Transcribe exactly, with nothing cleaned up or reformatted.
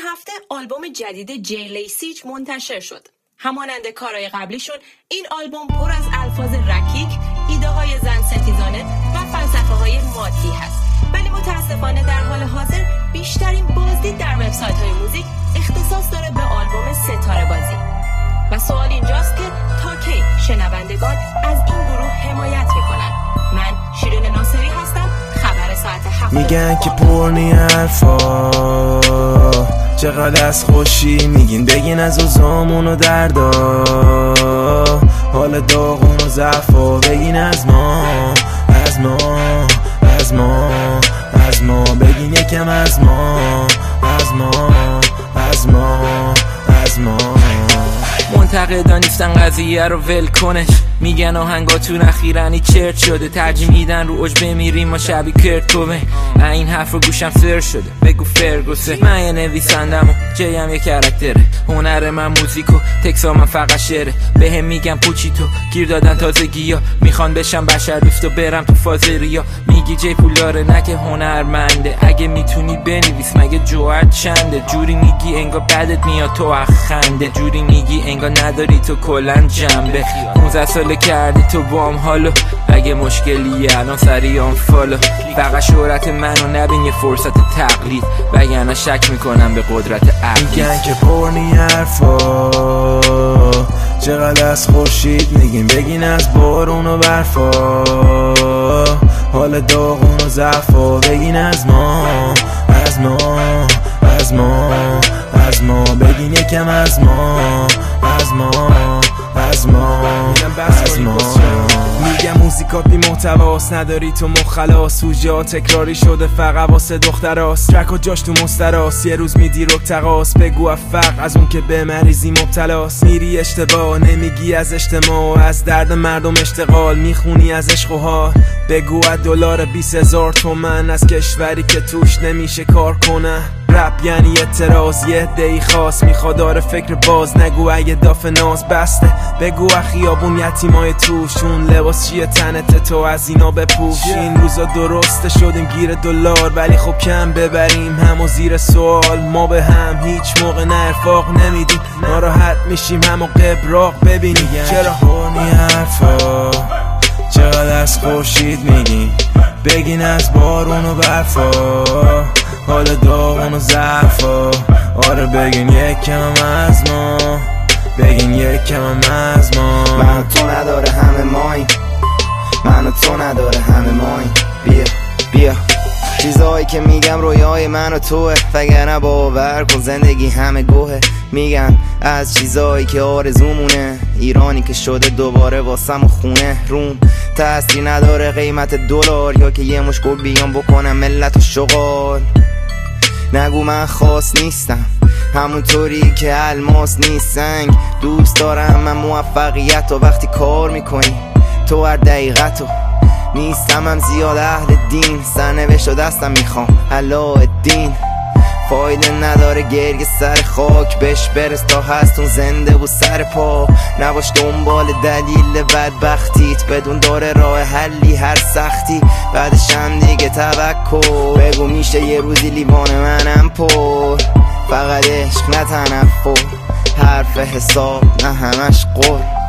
هفته آلبوم جدید جی لیسیج منتشر شد. همانند کارهای قبلیشون این آلبوم پر از الفاظ رکیک، ایده های زن ستیزانه و فلسفه های مادی هست، ولی متاسفانه در حال حاضر بیشترین بازدید در وبسایت های موزیک اختصاص داره به آلبوم ستاره بازی. و سوال اینجاست که تا کی شنوندگان از این گروه حمایت میکنن؟ من شیرین ناصری هستم، خبر ساعت هفت. میگن که پرنی حرفا چقدر از خوشی میگین، بگین از اوزامون و دردا، حال داغون و ضعفا، بگین از ما از ما از ما از ما بگین یکم از ما از ما از ما از ما. منتقدا نیستن قضیه رو ول کنش، میگن آهنگاتون اخیرانی چرت شده، ترجیح میدن رو اوج بمیریم ما شبی کرت کوبه. این حرف رو گوشم سر شده، بگو فرگوسه. من یه نویسندم و جیم یه کرکتره، هنر من موزیک و تکسا من فقط شعره. به هم میگم پوچی تو گیر دادن تازگی ها، میخوان بشم بشر دوست و برم تو فاز ریا. میگی جی پولاره نه که هنرمنده، اگه میتونی بنویس مگه جوهر چنده. جوری میگی انگار بدت میاد تو اخنده، جوری میگی انگار نداری تو کلن جنبه. پونزده ساله کردی تو بام حالو، اگه مشکلیه الان سری آن فالو. فقط شهرت منو نبین یه فرصت تقلید، وگرنه شک میکنم به قدرت عقلی. میگن که پرنی حرفا چقدر از خورشید میگین، بگین از بارون و برفا، حال داغون و ضعفا، بگین از ما از ما از ما از ما بگین یکم از ما از ما از ما از ما. میگم موزیکات بی محتواست، نداری تو مخلاص، سوژه ها تکراری شده فقط واسه دختراست، ترک و جاش تو مستراست، یه روز میدی رک تقاس، بگو افق از اون که به مریضی مبتلاست. میری اشتباه نمیگی از اجتماع، از درد مردم اشتغال میخونی از عشق و حال. بگو از دلار بیس هزار تومن از کشوری که توش نمیشه کار کنه. رپ یعنی اعتراض، یه عده‌ای خاص میخواد داره فکر باز، نگو اگه داف ناز بسته. بگو اخیابون یتیمای توشون، لباس چیه تنت تو از اینا بپوش. این روزا درسته شدیم گیر دلار، ولی خب کم ببریم همو زیر سوال. ما به هم هیچ موقع نه ارفاق نمیدیم، ناراحت میشیم همو قبراق ببینیم. چرا هونی حرفا چقدر از خورشید میگین، بگین از بارون و برفا، حال داغون و ضعفا، آره بگین یکم از ما، بگین یکم از ما. من تو نداره همه ماین، من تو نداره همه ماین. بیا بیا چیزایی که میگم رویای من و توه، وگرنه باور کن زندگی همه گوهه. میگن از چیزایی که آرزومونه، ایرانی که شده دوباره واسم خونه. روم تأثیر نداره قیمت دلار، یا که یه مشکل بیان بکنم ملت و شغال. نگو من خاص نیستم همونطوری که الماس نیست سنگ، دوست دارم من موفقیت و وقتی کار میکنی تو هر دقیقتو. نیستم هم زیاد اهل دین، سرنوشت و دستم میخوام علاءالدین. فایده نداره گریه سر خاک، بهش برس تا هستون زنده و سر پا. نباش دنبال دلیل بدبختیت، بدون داره راه حلی هر سختی، بعدش هم دیگه توکل. بگو میشه یه روزی لیوان منم پر، فقط عشق نه تنفر، حرف حساب نه همش قول.